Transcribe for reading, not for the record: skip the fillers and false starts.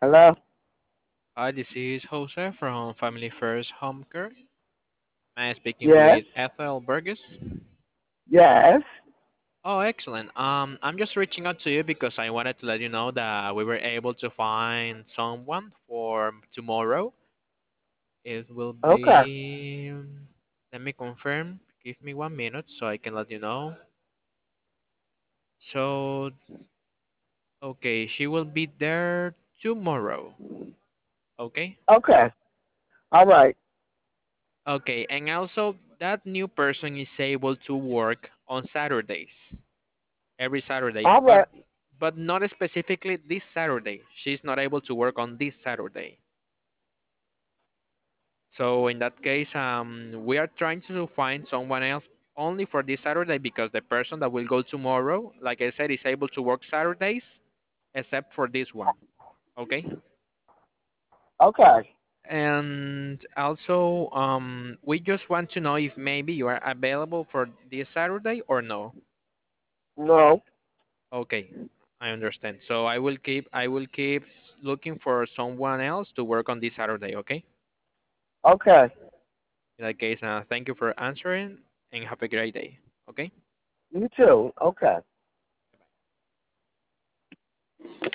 Hello? Hi, this is Jose from Family First Home Care. Am I speaking with Yes? Ethel Burgess? Yes? Oh, excellent. I'm just reaching out to you because I wanted to let you know that we were able to find someone for tomorrow. It will Okay. be. Let me confirm. Give me 1 minute so I can let you know. So, okay, she will be there tomorrow. Okay. Okay. All right. Okay, and also that new person is able to work on Saturdays, every Saturday, All right. but not specifically this Saturday. She's not able to work on this Saturday. So in that case, we are trying to find someone else only for this Saturday because the person that will go tomorrow, like I said, is able to work Saturdays except for this one. Okay. Okay. And also, we just want to know if maybe you are available for this Saturday or no. No. Okay, I understand. So I will keep looking for someone else to work on this Saturday, okay? Okay. In that case, thank you for answering and have a great day. Okay? You too. Okay.